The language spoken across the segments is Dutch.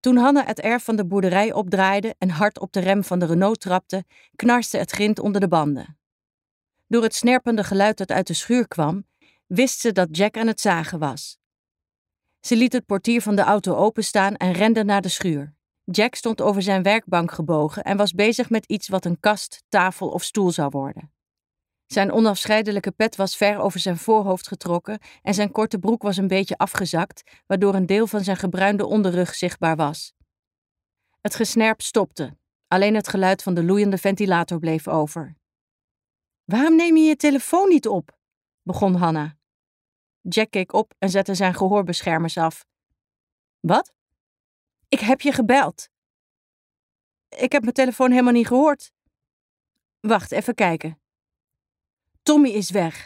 Toen Hanna het erf van de boerderij opdraaide en hard op de rem van de Renault trapte, knarste het grind onder de banden. Door het snerpende geluid dat uit de schuur kwam, wist ze dat Jack aan het zagen was. Ze liet het portier van de auto openstaan en rende naar de schuur. Jack stond over zijn werkbank gebogen en was bezig met iets wat een kast, tafel of stoel zou worden. Zijn onafscheidelijke pet was ver over zijn voorhoofd getrokken en zijn korte broek was een beetje afgezakt, waardoor een deel van zijn gebruinde onderrug zichtbaar was. Het gesnerp stopte. Alleen het geluid van de loeiende ventilator bleef over. "Waarom neem je je telefoon niet op?" begon Hanna. Jack keek op en zette zijn gehoorbeschermers af. "Wat?" "Ik heb je gebeld." "Ik heb mijn telefoon helemaal niet gehoord." "Wacht, even kijken." "Tommy is weg."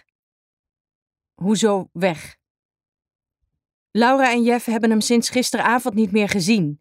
"Hoezo weg?" "Laura en Jeff hebben hem sinds gisteravond niet meer gezien."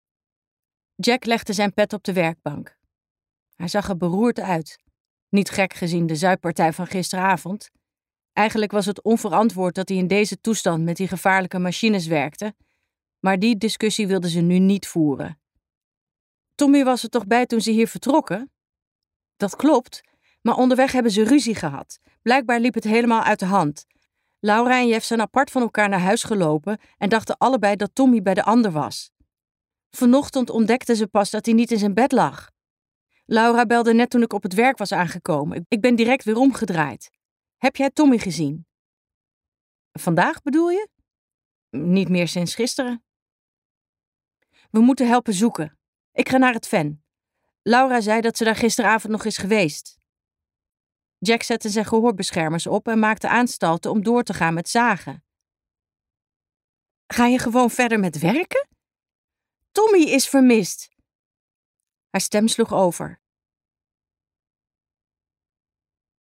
Jack legde zijn pet op de werkbank. Hij zag er beroerd uit. Niet gek gezien de zuippartij van gisteravond. Eigenlijk was het onverantwoord dat hij in deze toestand met die gevaarlijke machines werkte, maar die discussie wilden ze nu niet voeren. "Tommy was er toch bij toen ze hier vertrokken?" "Dat klopt, maar onderweg hebben ze ruzie gehad. Blijkbaar liep het helemaal uit de hand. Laura en Jeff zijn apart van elkaar naar huis gelopen en dachten allebei dat Tommy bij de ander was. Vanochtend ontdekten ze pas dat hij niet in zijn bed lag. Laura belde net toen ik op het werk was aangekomen. Ik ben direct weer omgedraaid. Heb jij Tommy gezien?" "Vandaag bedoel je?" "Niet meer sinds gisteren." "We moeten helpen zoeken. Ik ga naar het ven. Laura zei dat ze daar gisteravond nog is geweest." Jack zette zijn gehoorbeschermers op en maakte aanstalten om door te gaan met zagen. "Ga je gewoon verder met werken? Tommy is vermist." Haar stem sloeg over.